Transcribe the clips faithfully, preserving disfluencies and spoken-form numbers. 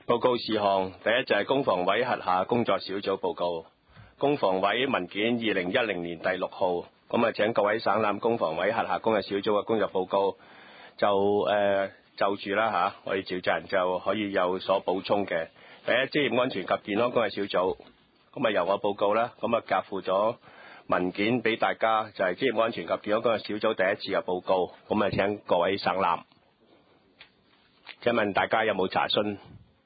報告事項，第一就係工房委轄下工作小組報告，工房委文件二零一零年第六號，咁啊請各位省覽工房委轄下工作小組嘅工作報告，就誒、呃、就住啦嚇，我哋召集人就可以有所補充嘅。第一，職業安全及健康工作小組，咁啊由我報告啦，咁啊夾附咗文件俾大家，就係、是、職業安全及健康工作小組第一次嘅報告，咁啊請各位省覽。請問大家有冇查詢？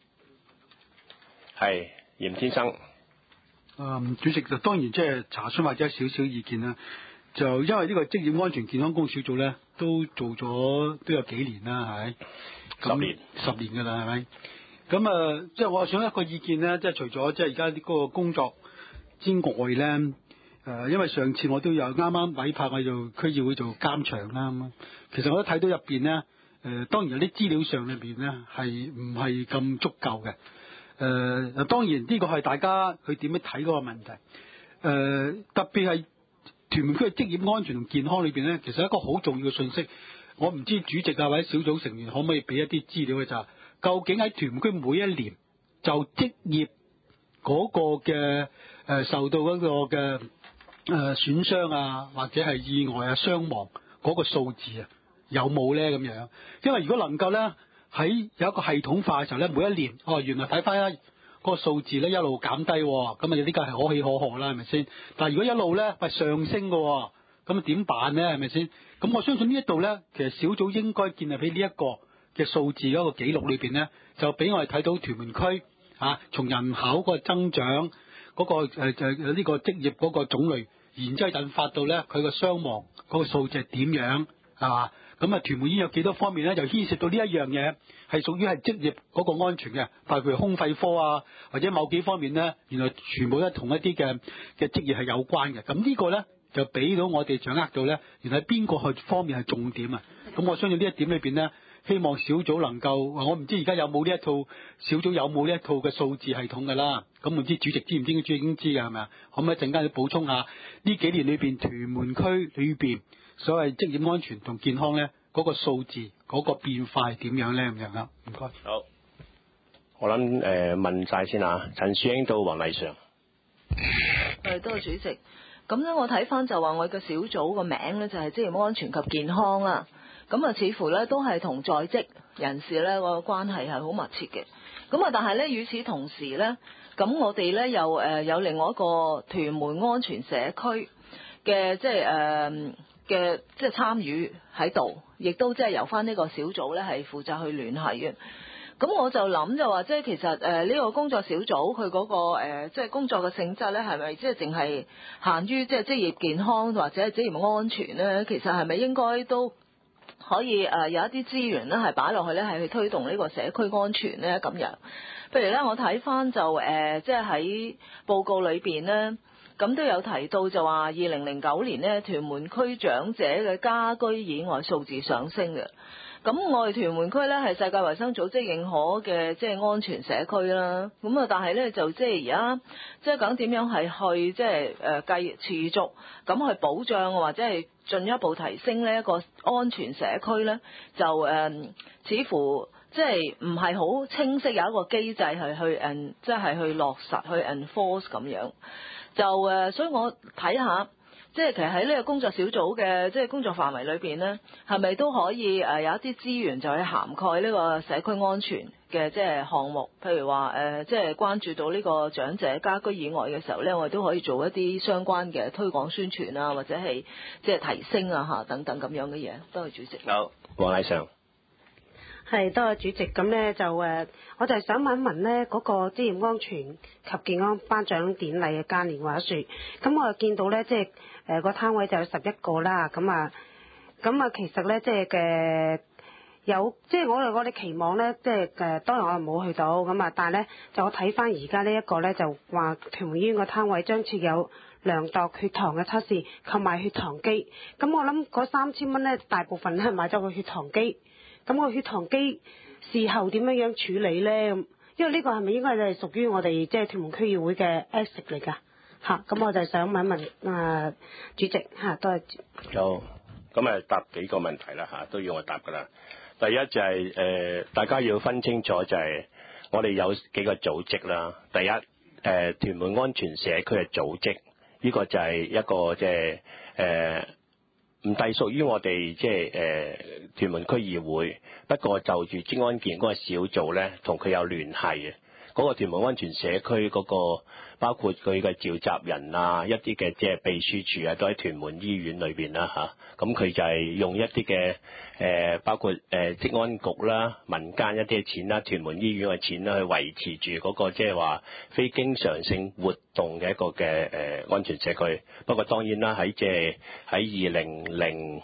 係嚴先生。 嗯，主席就當然即係查詢或者少少意見啦。就因為呢個職業安全健康工作小組咧，都做咗都有幾年啦，係咪？ 十年。 十年㗎啦，係咪？咁啊，即係我想一個意見咧，即係除咗即係而家呢個工作之外咧，誒、呃，因為上次我都有啱啱委派我做區議會做監場啦，咁其實我都睇到入邊咧，誒、呃，當然有啲資料上裏邊咧係唔係咁足夠嘅。誒、呃，當然呢個係大家去點樣睇嗰個問題。誒、呃，特別係屯門區嘅職業安全同健康裏邊咧，其實一個好重要嘅信息，我唔知主席啊或者小組成員可唔可以俾一啲資料嘅就係、是，究竟喺屯門區每一年就職業嗰個嘅誒、呃、受到嗰個嘅誒損傷啊，或者係意外啊傷亡嗰個數字啊，有冇咧咁樣？因為如果能夠咧，喺有一個系統化嘅時候咧，每一年哦，原來睇翻一個數字咧一路減低，咁啊呢個係可喜可賀啦，係咪先？但係如果一路咧係上升嘅，咁啊點辦咧？係咪先？咁我相信呢一度咧，其實小組應該建立喺呢一個嘅數字嗰個記錄裏邊咧，就俾我哋睇到屯門區啊，從人口嗰個增長嗰、嗰個誒誒呢個職業嗰個種類，然之後引發到咧佢個傷亡嗰個數字係點樣係嘛？咁啊，屯門醫院有幾多方面咧，就牽涉到呢一樣嘢，係屬於係職業嗰個安全嘅，包括胸肺科啊，或者某幾方面咧，原來全部都同一啲嘅嘅職業係有關嘅。咁呢個咧就俾到我哋掌握到咧，原來邊個去方面係重點啊？咁我相信呢一點裏邊咧，希望小組能夠，我唔知而家有冇呢一套小組有冇呢一套嘅數字系統㗎啦。咁唔知主席知唔知？主席已經知㗎係咪啊？可唔可以陣間去補充下呢幾年裏邊屯門區裏邊所謂職業安全同健康咧嗰、嗰個數字嗰、嗰個變化係點樣咧咁樣啊？唔該。 好，我諗誒、呃、問晒先啊，陳樹英到黃麗常。 係，多謝主席。咁咧，我睇翻就話我嘅小組個名咧就係職業安全及健康啦。咁啊，似乎咧都係同在職人士咧個關係係好密切嘅。咁啊，但係咧與此同時咧，咁我哋咧又誒有另外一個屯門安全社區嘅即係誒嘅即係參與喺度，亦都即係由翻呢個小組咧係負責去聯繫嘅。咁我就諗就話，即係其實誒呢個工作小組佢嗰個誒即係工作嘅性質咧，係咪即係淨係限於即係職業健康或者係職業安全咧？其實係咪應該都可以誒有一啲資源咧係擺落去咧係去推動呢個社區安全咧咁樣？譬如咧，我睇翻就誒即係喺報告裏邊咧，咁都有提到就話二零零九年咧屯門區長者嘅家居以外數字上升嘅。咁我哋屯門區咧係世界衛生組織認可嘅即係安全社區啦。咁啊，但係咧就即係而家即係講點樣係去即係誒繼持續咁去保障或者係進一步提升呢一個安全社區咧，就誒、呃、似乎即係唔係好清晰有一個機制係去誒即係去落實去 enforce 咁樣。就誒、呃，所以我睇下。即係其實喺呢個工作小組嘅即係工作範圍裏邊呢，係咪都可以誒有一啲資源就去涵蓋呢個社區安全嘅即係項目？譬如話誒，即係關注到呢個長者家居以外嘅時候呢，我哋都可以做一啲相關嘅推廣宣傳啊，或者係即係提升啊嚇等等咁樣嘅嘢。多謝主席。 好，黃麗常。 係，多謝主席。咁咧就誒，我就係想問一問咧嗰個職業安全及健康頒獎典禮嘅嘉年華樹。咁我又見到咧，即係誒個攤位就有十一個啦。咁啊，咁啊，其實咧即係嘅有，即係我哋我哋期望咧，即係誒，當然我又冇去到咁啊，但係咧就我睇翻而家呢一個咧，就話屯門醫院個攤位將設有量度血糖嘅測試，購買血糖機。咁我諗嗰三千蚊咧，大部分咧係買咗個血糖機。咁個血糖機事後點樣樣處理咧？咁因為呢個係咪應該係屬於我哋即係屯門區議會嘅 asset 嚟㗎？嚇，咁我就想問一問啊主席嚇，多謝。 好，咁啊答幾個問題啦嚇，都要我答㗎啦。第一就係、是、誒、呃，大家要分清楚就係、是、 我哋有幾個組織啦。第一，誒、呃、屯門安全社區嘅組織，呢、這個就係一個即係誒唔隸屬於我哋即係誒屯門區議會，不過就住職安健嗰個小組咧，同佢有聯繫嘅。嗰、那個屯門安全社區嗰、那個包括佢嘅召集人啊，一啲嘅即係秘書處啊，都喺屯門醫院裏邊啦嚇。咁、啊、佢就係用一啲嘅誒，包括誒、呃、職安局啦、民間一啲嘅錢啦、屯門醫院嘅錢啦，去維持住嗰個即係話非經常性活動嘅一個嘅誒、呃、安全社區。不過當然啦，喺即係喺二零零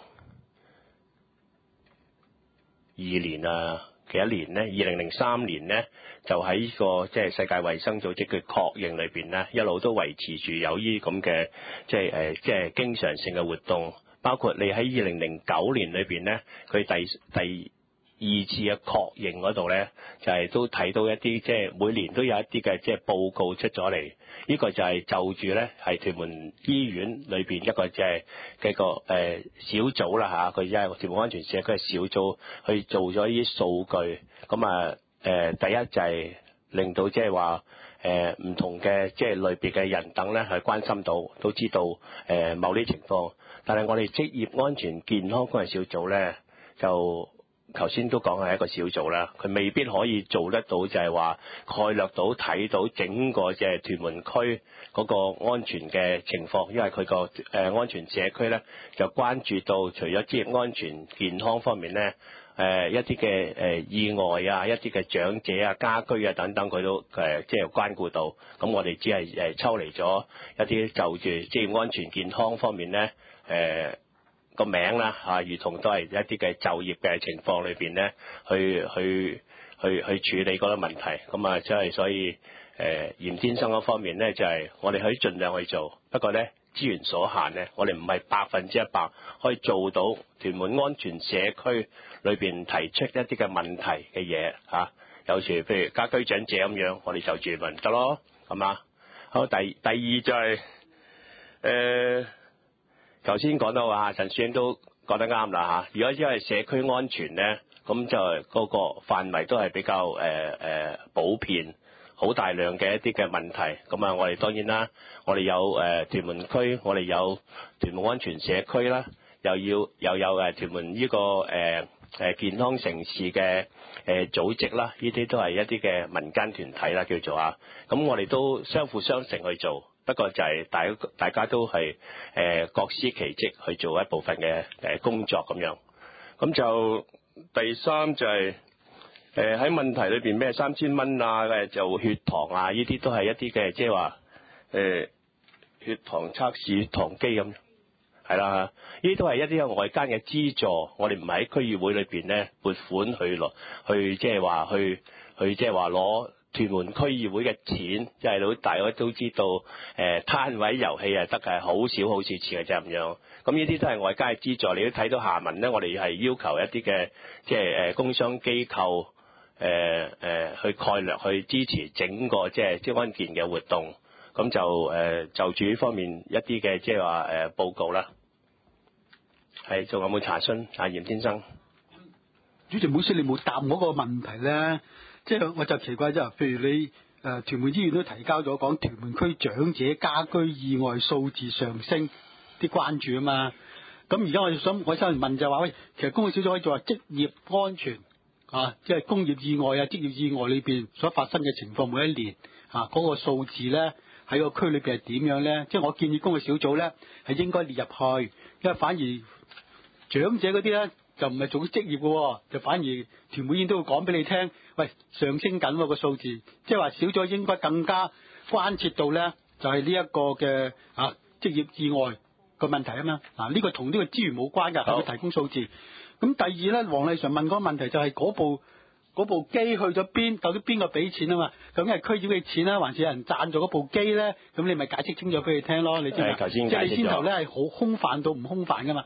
二年啊。幾一年呢？二零零三年呢，就喺呢個即係世界衛生組織嘅確認裏邊呢，一路都維持住有呢咁嘅即係誒即係經常性嘅活動，包括你喺二零零九年裏邊呢，佢第第二次嘅確認嗰度呢，就係、是、都睇到一啲即係每年都有一啲嘅即係報告出咗嚟。呢、這個就係就住呢，係屯門醫院裏邊一個即係嘅個誒、呃、小組啦嚇，佢即係屯門安全社區嘅小組去做咗呢啲數據。咁啊誒，第一就係令到即係話誒唔同嘅即係類別嘅人等呢，係關心到，都知道誒、呃、某啲情況。但係我哋職業安全健康嗰個小組呢，就頭先都講係一個小組啦，佢未必可以做得到，就係話概略到睇到整個即係屯門區嗰個安全嘅情況，因為佢個誒安全社區咧就關注到除咗職業安全健康方面咧，誒、呃、一啲嘅誒意外啊，一啲嘅長者啊、家居啊等等，佢都誒即係關顧到。咁我哋只係誒抽離咗一啲就住職業安全健康方面咧，誒、呃。個名啦嚇，如同都係一啲嘅就業嘅情況裏邊咧，去去去去處理嗰個問題。咁啊，即係所以誒嚴先生嗰方面咧，就係我哋可以盡量去做。不過咧資源所限咧，我哋唔係百分之一百可以做到屯門安全社區裏邊提出一啲嘅問題嘅嘢嚇。有時譬如家居長者咁樣，我哋就住咪得咯，係嘛？好，第第二就係、是、誒。呃頭先講到話陳樹英都講得啱啦嚇。如果因為社區安全咧，咁就嗰個範圍都係比較誒誒、呃、普遍，好大量嘅一啲嘅問題。咁啊，我哋當然啦，我哋有誒、呃、屯門區，我哋有屯門安全社區啦，又要又有誒屯門呢、這個誒誒、呃、健康城市嘅誒、呃、組織啦，呢啲都係一啲嘅民間團體啦，叫做啊。咁我哋都相輔相成去做。不過就係大大家都係誒、呃、各司其職去做一部分嘅誒工作咁樣。咁就第三就係誒喺問題裏邊咩三千蚊啊嘅就血糖啊，呢啲都係一啲嘅即係話誒血糖測試血糖機咁，係啦，呢啲都係一啲外間嘅資助，我哋唔係喺區議會裏邊咧撥款去攞去即係話去去即係話攞。屯門區議會嘅錢，即係都大家都知道，誒、呃、攤位遊戲啊得係好少好少次嘅啫咁樣。咁呢啲都係外界嘅資助，你都睇到下文咧，我哋係要求一啲嘅即係誒工商機構，誒、呃、誒、呃、去概略去支持整個即係職安健嘅活動。咁就誒、呃、就住呢方面一啲嘅即係話誒報告啦。係仲有冇查詢？阿嚴先生， 主席，唔好意思，你冇答我個問題咧。即係我就奇怪啫，譬如你誒、呃、屯門醫院都提交咗講屯門區長者家居意外數字上升啲關注啊嘛，咁而家我就想我想問就話喂，其實工作小組可以做話職業安全啊，即係工業意外啊、職業意外裏邊所發生嘅情況，每一年啊嗰、那個數字咧喺個區裏邊係點樣咧？即係我建議工作小組咧係應該列入去，因為反而長者嗰啲咧就唔係做職業嘅，就反而屯門醫院都會講俾你聽。喂，上升緊喎個數字，即係話少咗應該更加關切到咧，就係呢一個嘅啊職業意外個問題啊嘛。嗱、啊，呢、這個同呢個資源冇關㗎，係佢提供數字。咁第二咧，黃麗常問嗰個問題就係嗰部嗰部機去咗邊？究竟邊個俾錢啊嘛？究竟係區議會嘅錢啦，還是有人贊助嗰部機咧？咁你咪解釋清楚俾佢聽咯。你知唔知？即係你先頭咧係好空泛到唔空泛㗎嘛？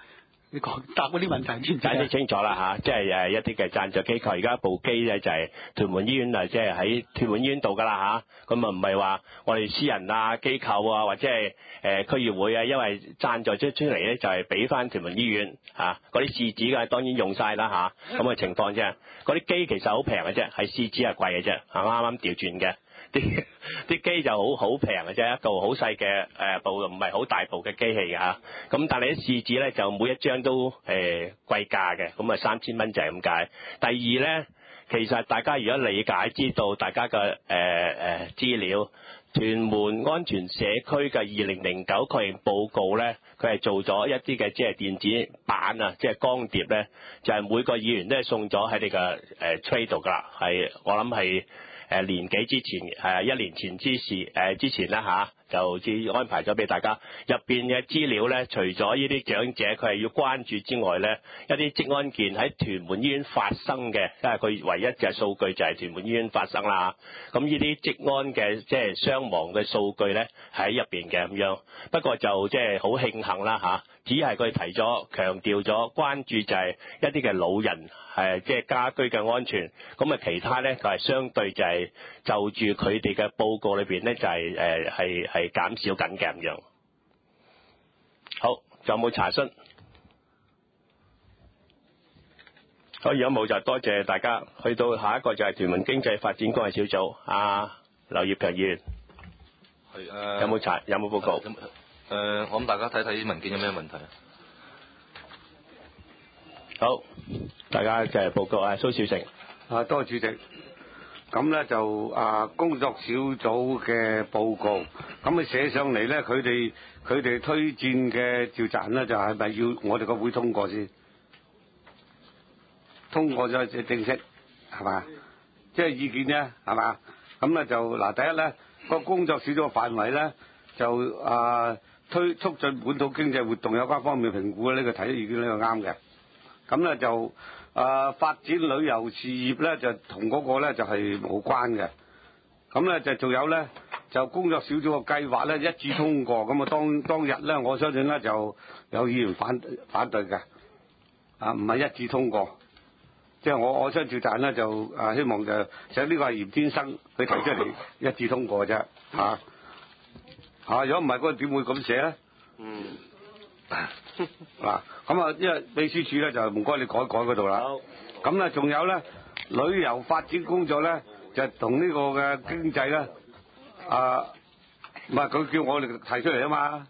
你講答嗰啲問題先。 解釋清楚啦嚇，即係誒一啲嘅贊助機構，而家部機咧就係屯門醫院啊，即係喺屯門醫院度㗎啦嚇，咁啊唔係話我哋私人啊機構啊或者係誒區議會啊，因為贊助出出嚟咧就係俾翻屯門醫院嚇，嗰啲試紙嘅當然用晒啦嚇，咁嘅情況啫，嗰啲機其實好平嘅啫，係試紙係貴嘅啫，啱啱調轉嘅。啲啲機就好好平嘅啫，一部好細嘅誒部唔係好大部嘅機器嘅嚇，咁但係啲試紙咧就每一張都誒、呃、貴價嘅，咁啊三千蚊就係咁解。第二咧，其實大家如果理解知道大家嘅誒誒資料，屯門安全社區嘅二零零九確認報告咧，佢係做咗一啲嘅即係電子版啊，即係光碟咧，就係、是、每個議員都係送咗喺你嘅誒 trade 度㗎啦，係我諗係。誒年幾之前，誒一年前之時，誒之前啦嚇，就至安排咗俾大家。入邊嘅資料咧，除咗呢啲長者佢係要關注之外咧，一啲職安健喺屯門醫院發生嘅，因為佢唯一嘅數據就係屯門醫院發生啦。咁呢啲職安嘅即係傷亡嘅數據咧，喺入邊嘅咁樣。不過就即係好慶幸啦嚇。只係佢提咗強調咗關注就係一啲嘅老人係即係家居嘅安全，咁啊其他咧就係相對就係就住佢哋嘅報告裏邊咧就係誒係係減少緊嘅咁樣。好，仲有冇查詢？好，如果冇就多謝大家。去到下一個就係屯門經濟發展關係小組，阿劉業強議員， 係誒， 有冇查？有冇報告？ 誒、呃，我諗大家睇睇啲文件有咩問題啊？ 好，大家就係報告啊，蘇少成。 啊，多謝主席。咁咧就啊工作小組嘅報告，咁啊寫上嚟咧，佢哋佢哋推薦嘅召集人咧，就係咪要我哋個會通過先？通過咗就正式，係嘛？即係意見咧，係嘛？咁咧就嗱，第一咧個工作小組嘅範圍咧，就啊。推促進本土經濟活動有關方面評估呢、呢個提出意見呢個啱嘅。咁咧就誒、呃、發展旅遊事業咧就同嗰個咧就係冇關嘅。咁咧就仲有咧就工作小組嘅計劃咧一致通過。咁啊當當日咧我相信咧就有議員反反對嘅。啊唔係一致通過，即係我我相信召集人咧就誒希望就就呢個係嚴天生佢提出嚟一致通過啫嚇。啊！如果唔係嗰個點會咁寫咧？嗯。嗱，咁啊，因為秘書處咧就唔該你改改嗰度啦。好。咁咧仲有咧旅遊發展工作咧，就同呢個嘅經濟咧，啊，唔係佢叫我哋提出嚟啊嘛。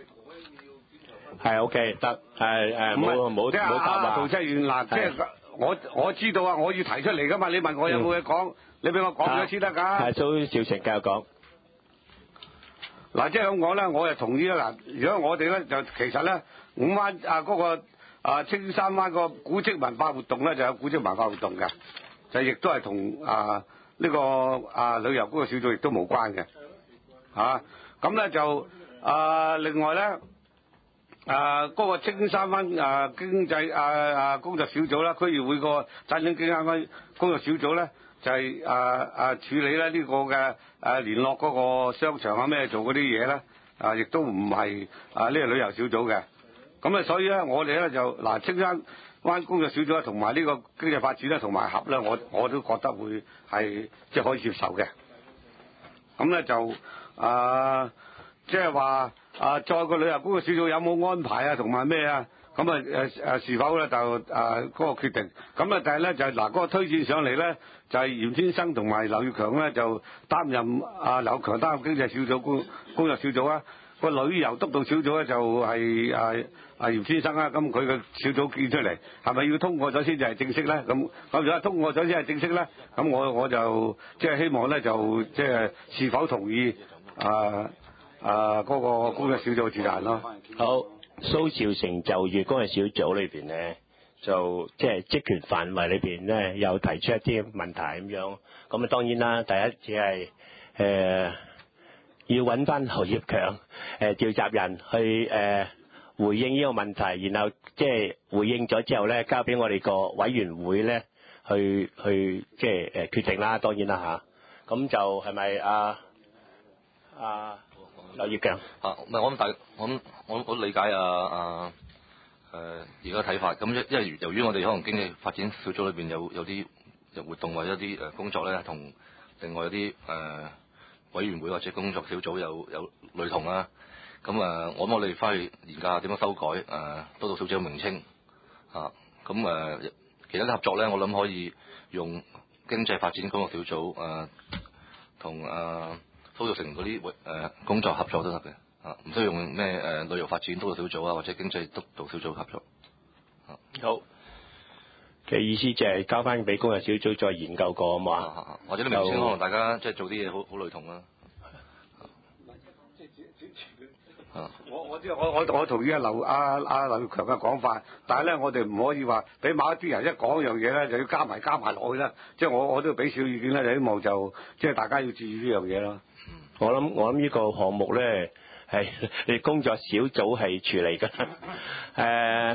係 OK 得，係誒冇冇冇答啊。 杜七元嗱，即係我我知道啊，我要提出嚟噶嘛。你問我有冇嘢講，你俾我講咗先得㗎。 係蘇少成繼續講。 嗱，即係咁講咧，我就同意啦。嗱，如果我哋咧就其實咧，五灣啊嗰個啊青山灣個古蹟文化活動咧就有古蹟文化活動嘅，就亦都係同啊呢個啊旅遊嗰個小組亦都無關嘅，嚇。咁咧就啊另外咧啊嗰個青山灣啊經濟啊啊工作小組啦，區議會個振興經濟灣工作小組咧。就係啊啊處理咧呢個嘅誒聯絡嗰個商場啊咩做嗰啲嘢咧啊，亦都唔係啊呢個旅遊小組嘅。咁啊，所以咧我哋咧就嗱青山灣工作小組同埋呢個經濟發展咧同埋合咧，我我都覺得會係即係可以接受嘅。咁咧就啊即係話啊再個旅遊工作小組有冇安排啊同埋咩啊？咁啊誒誒是否咧就啊嗰、那個決定？咁啊但係咧就嗱、是、嗰、那個推薦上嚟咧就係、是、嚴先生同埋劉業強咧就擔任啊劉強擔任經濟小組工工作小組啊，個旅遊督導小組咧就係、是、啊啊嚴先生啊，咁佢嘅小組建出嚟係咪要通過咗先至係正式咧？咁咁如果通過咗先係正式咧，咁我我就即係、就是、希望咧就即係、就是、是否同意啊啊嗰、那個工作小組嘅召集咯？ 好。蘇兆成就業工作小組裏邊咧，就即係職權範圍裏邊咧，有提出一啲問題咁樣。咁啊當然啦，第一只係誒、呃、要揾翻劉業強誒召集人去誒、呃、回應呢個問題，然後即係回應咗之後咧，交俾我哋個委員會咧去去即係誒決定啦。當然啦嚇，咁就係咪啊啊？劉業強啊，唔係我諗大，我諗我我理解啊啊而家睇法。咁因因為由於我哋可能經濟發展小組裏邊有有啲活動或者一啲誒工作咧，同另外有啲誒、呃、委員會或者工作小組有有類同啦。咁啊，我諗我哋翻去研究下點樣修改誒、呃、督導小組嘅名稱啊。咁誒、呃、其他嘅合作咧，我諗可以用經濟發展工作小組誒同誒蘇玉成嗰啲誒工作合作都得嘅。啊，唔需要用咩誒、呃、旅遊發展督導小組啊，或者經濟督導小組合作。啊， 好嘅意思就係交翻俾工作小組再研究過啊嘛、 啊，或者啲名稱可能大家即係做啲嘢好好類同啦。 啊！我我知我我我同意阿劉阿阿劉業強嘅講法，但係咧我哋唔可以話俾某一啲人一講樣嘢咧就要加埋加埋落去啦。即係我我都要俾少意見啦，就希望就即係大家要注意呢樣嘢咯。 我諗我諗呢個項目咧係你工作小組係處理嘅，誒、呃。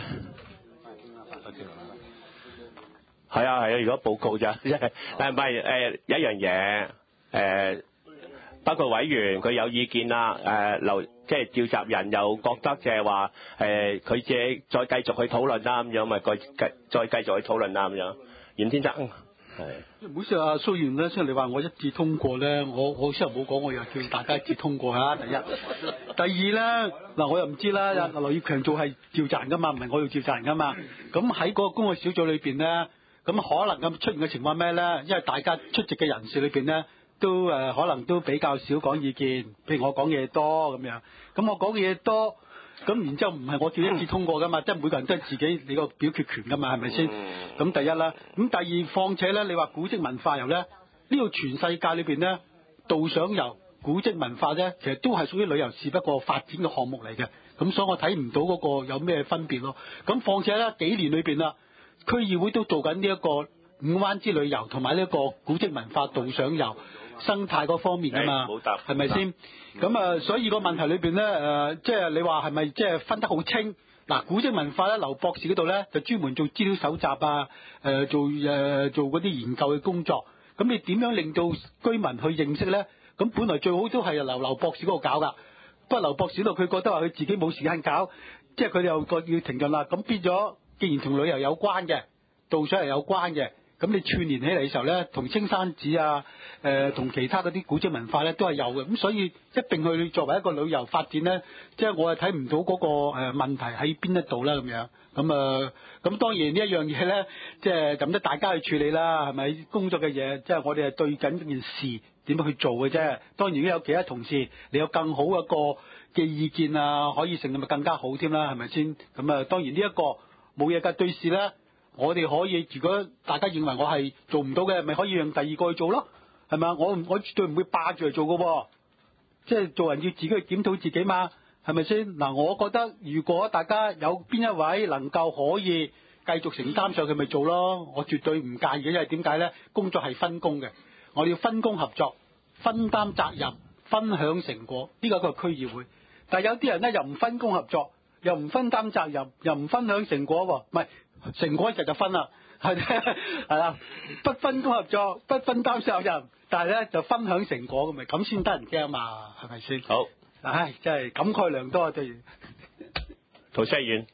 係啊係啊，如果報告就即係，但係唔係誒一樣嘢誒，包括委員佢有意見啦，誒留即係召集人又覺得就係話誒佢自己再繼續去討論啦咁樣，咪繼繼再繼續去討論啦咁樣。嚴天澤係。 唔好意思啊，蘇議員咧，雖然你話我一致通過咧，我我先冇講，我又叫大家一致通過嚇。第一，第二咧嗱，我又唔知啦。劉業強做係召集人噶嘛，唔係我要召集人噶嘛。咁喺嗰個工作小組裏邊咧。咁可能咁出現嘅情況咩咧？因為大家出席嘅人士裏邊咧，都誒、呃、可能都比較少講意見，譬如我講嘢多咁樣。咁我講嘅嘢多，咁然之後唔係我叫一致通過噶嘛，即係每個人都係自己你個表決權噶嘛，係咪先？咁第一啦，咁第二，況且咧，你話古蹟文化遊咧，呢個全世界裏邊咧，導賞遊、古蹟文化咧，其實都係屬於旅遊事不過發展嘅項目嚟嘅。咁所以我睇唔到嗰個有咩分別咯。咁況且咧，幾年裏邊啦。區議會都做緊呢一個五灣之旅遊同埋呢一個古蹟文化導賞遊生態嗰方面啊嘛，係咪先？咁啊，所以個問題裏邊咧，誒、呃，即係你話係咪即係分得好清？嗱，古蹟文化咧，劉博士嗰度咧就專門做資料搜集啊，誒、呃，做誒、呃、做嗰啲研究嘅工作。咁你點樣令到居民去認識咧？咁本來最好都係由劉劉博士嗰度搞噶，不過劉博士度佢覺得話佢自己冇時間搞，即係佢哋又個要停頓啦。咁變咗。既然同旅遊有關嘅，導賞係有關嘅，咁你串聯起嚟嘅時候咧，同青山寺啊，誒、呃，同其他嗰啲古蹟文化咧都係有嘅，咁所以一定去作為一個旅遊發展咧，即係我係睇唔到嗰個誒問題喺邊一度啦咁樣，咁啊，咁當然呢一樣嘢咧，即係咁得大家去處理啦，係咪工作嘅嘢，即係我哋係對緊件事點樣去做嘅啫。當然如果有其他同事，你有更好一個嘅意見啊，可以成咁咪更加好添啦，係咪先？咁啊，當然呢一個。冇嘢㗎，對事咧，我哋可以，如果大家認為我係做唔到嘅，咪可以讓第二個去做咯，係咪？我我絕對唔會霸住嚟做嘅喎，即係做人要自己去檢討自己嘛，係咪先？嗱，我覺得如果大家有邊一位能夠可以繼續承擔上去，咪做咯，我絕對唔介意嘅，因為點解咧？工作係分工嘅，我哋要分工合作，分擔責任，分享成果，呢個係個區議會。但係有啲人咧又唔分工合作。又唔分擔責任，又唔分享成果喎，唔係成果一日就分啦，係係啦，不分工合作，不分擔責任，但係咧就分享成果咁咪咁先得人驚嘛，係咪先？ 好， 唉，真係感慨良多對。 陶西遠，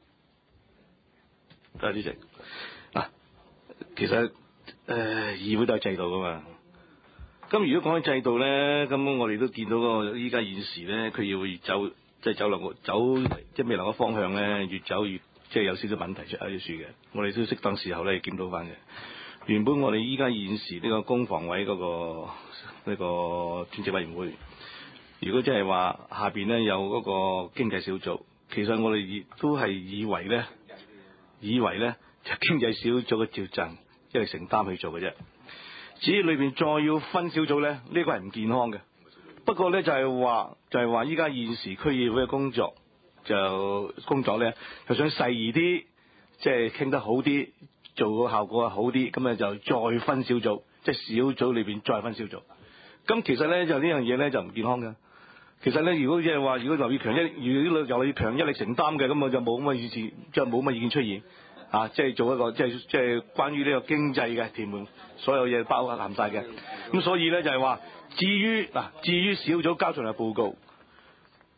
多謝主席。嗱，其實誒、呃、議會都係制度噶嘛。咁如果講起制度咧，咁我哋都見到個依家現時咧，佢要走。即係走兩個走，即係未來嘅方向咧，越走越即係有少少問題出喺啲樹嘅。我哋都適當時候咧檢討翻嘅。原本我哋依家現時呢個工房委嗰、那個呢、這個專職委員會，如果即係話下邊咧有嗰個經濟小組，其實我哋亦都係以為咧，以為咧就經濟小組嘅召集即係承擔去做嘅啫。至於裏邊再要分小組咧，呢、這個係唔健康嘅。不過咧就係話就係話依家現時區議會嘅工作就工作咧就想細意啲，即係傾得好啲，做個效果好啲，咁咧就再分小組，即係小組裏邊再分小組。咁其實咧就呢樣嘢咧就唔健康嘅。其實咧如果即係話如果劉業強一如果劉業強一力承擔嘅，咁我就冇乜意見，即係冇乜意見出現啊！即係做一個即係即係關於呢個經濟嘅填滿所有嘢包含晒嘅。咁所以咧就係話。至於嗱，至於小組交上嚟報告，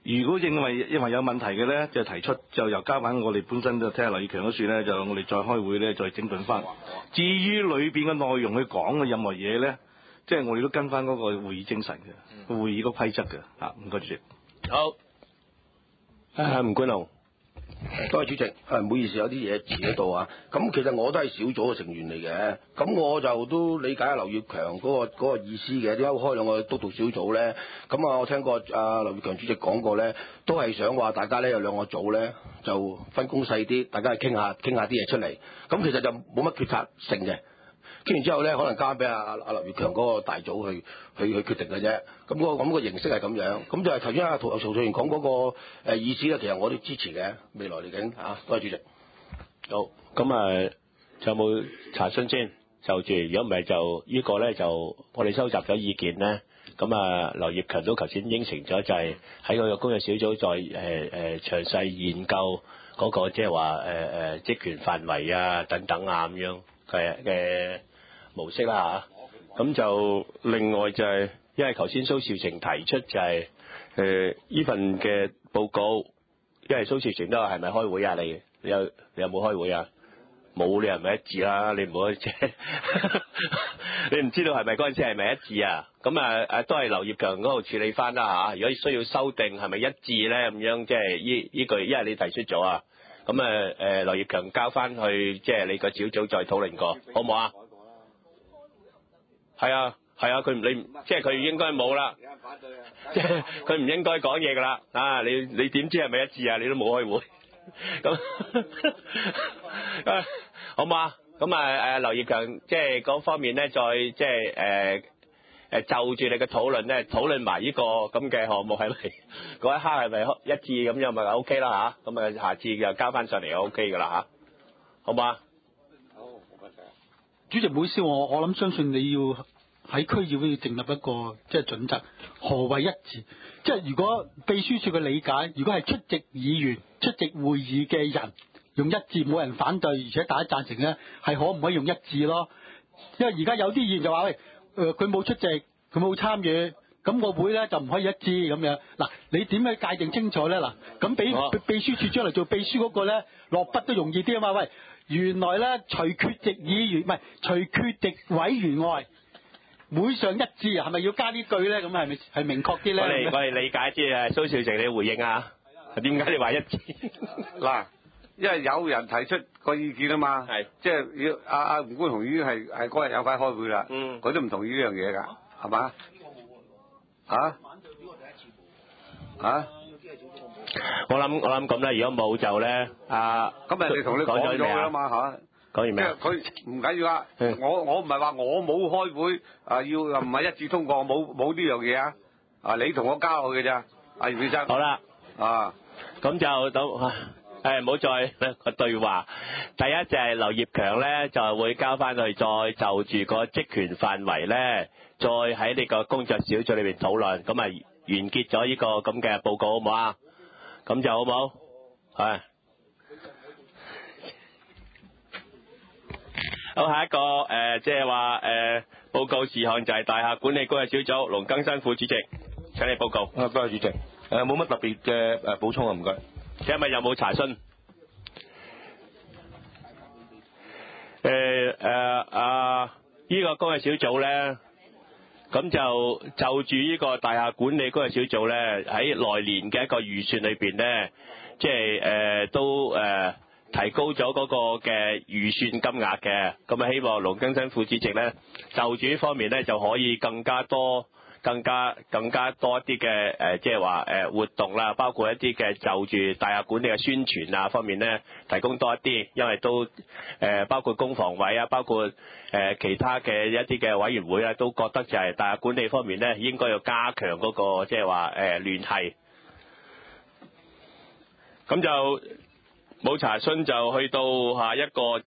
如果認為認為有問題嘅咧，就提出就由交翻我哋本身就聽下劉業強嗰處咧，就我哋再開會咧，再整頓翻。至於裏邊嘅內容去講嘅任何嘢咧，即係我哋都跟翻嗰個會議精神嘅，會議嗰個規則嘅。嚇，唔該主席。 好，啊吳冠龍。 多謝主席，誒唔好意思，有啲嘢遲喺度啊。咁其實我都係小組嘅成員嚟嘅，咁我就都理解劉業強嗰、嗰個嗰個意思嘅。點解開兩個督導小組咧？咁啊，我聽過阿劉業強主席講過咧，都係想話大家咧有兩個組咧，就分工細啲，大家去傾下傾下啲嘢出嚟。咁其實就冇乜決策性嘅。傾完之後咧，可能交俾阿阿阿劉業強嗰個大組去去去決定嘅啫。咁、嗰個咁、嗰個形式係咁樣。咁就係頭先阿曹曹議員講嗰個誒意思咧，其實我都支持嘅。未來嚟緊嚇，多謝主席。 好，咁啊，仲有冇查詢先？就住，如果唔係就呢個咧就我哋收集咗意見咧。咁啊，劉業強都頭先應承咗，就係喺個工作小組再誒誒詳細研究嗰個即係話誒誒職權範圍啊等等啊咁樣嘅嘅模式啦嚇。咁就另外就係、是，因為頭先蘇兆晴提出就係誒呢份嘅報告，因為蘇兆晴都話係咪開會啊？你你有你有冇開會啊？冇，你係咪一致啦？你唔好即係你唔知道係咪嗰陣時係咪一致啊？咁啊誒都係劉業強嗰度處理翻啦嚇。如果需要修訂係咪一致咧？咁樣即係依依句，因為你提出咗啊。咁啊誒劉業強交翻去即係你個小組再討論過，好唔好啊？係啊係啊，佢唔你即係佢應該冇啦，即係佢唔應該講嘢噶啦啊！你你點知係咪一致啊？你都冇開會咁，好唔好啊？咁啊誒劉業強即係嗰方面咧，再即係誒誒就住你嘅討論咧，討論埋呢個咁嘅項目係咪嗰一刻係咪一致咁樣咪 O K 啦嚇？咁啊下次就交翻上嚟就 O K 噶啦嚇，好唔好啊？ 主席，唔好意思，我我諗相信你要喺區議會要訂立一個即係準則，何謂一致？即係如果秘書處嘅理解，如果係出席議員出席會議嘅人用一致，冇人反對，而且大家贊成咧，係可唔可以用一致咯？因為而家有啲議員就話喂，誒佢冇出席，佢冇參與，咁個會咧就唔可以一致咁樣。嗱，你點樣界定清楚咧？嗱，咁俾秘書處將來做秘書嗰個咧落筆都容易啲啊嘛？喂！原來咧，除缺席議員唔係除缺席委員外，會上一致啊，係咪要加呢句咧？咁係咪係明確啲咧？ 我哋我哋理解啲啊，蘇兆晴你回應啊，點解你話一致？ 嗱，因為有人提出個意見啊嘛， 係即係要阿阿吳冠雄已經係係嗰日有份開會啦， 嗯， 佢都唔同意呢樣嘢㗎，係嘛？嚇嚇？ 我諗我諗咁咧，如果冇就咧，啊， 咁人哋同你講咗㗎啦嘛嚇， 講完咩？ 即係佢唔緊要啊，我我唔係話我冇開會啊，要又唔係一致通過，冇冇呢樣嘢啊，啊你同我交落去嘅咋，阿葉先生。 好啦， 啊， 咁就到誒唔好再個對話。第一就係劉業強咧，就會交翻去再就住個職權範圍咧，再喺呢個工作小組裏邊討論，咁啊完結咗呢個咁嘅報告好唔好啊？咁就好唔好？係。好，下一個誒，即係話誒報告事項就係大廈管理工作小組，龍更新副主席，請你報告。 啊，多謝主席。誒，冇乜特別嘅誒補充啊，唔該。 請問有冇查詢？誒誒啊！呢個工作小組咧。咁就就住呢個大廈管理工作小組咧，喺來年嘅一個預算裏邊咧，即係誒都誒、呃、提高咗嗰個嘅預算金額嘅。咁啊，希望龍更新副主席咧，就住呢方面咧就可以更加多、更加更加多一啲嘅誒，即係話誒活動啦，包括一啲嘅就住大廈管理嘅宣傳啊方面咧，提供多一啲，因為都誒、呃、包括工房委啊，包括。誒、呃、其他嘅一啲嘅委員會咧，都覺得就係大廈管理方面咧，應該要加強嗰、那個即係話誒聯繫。咁就冇查詢就去到下一個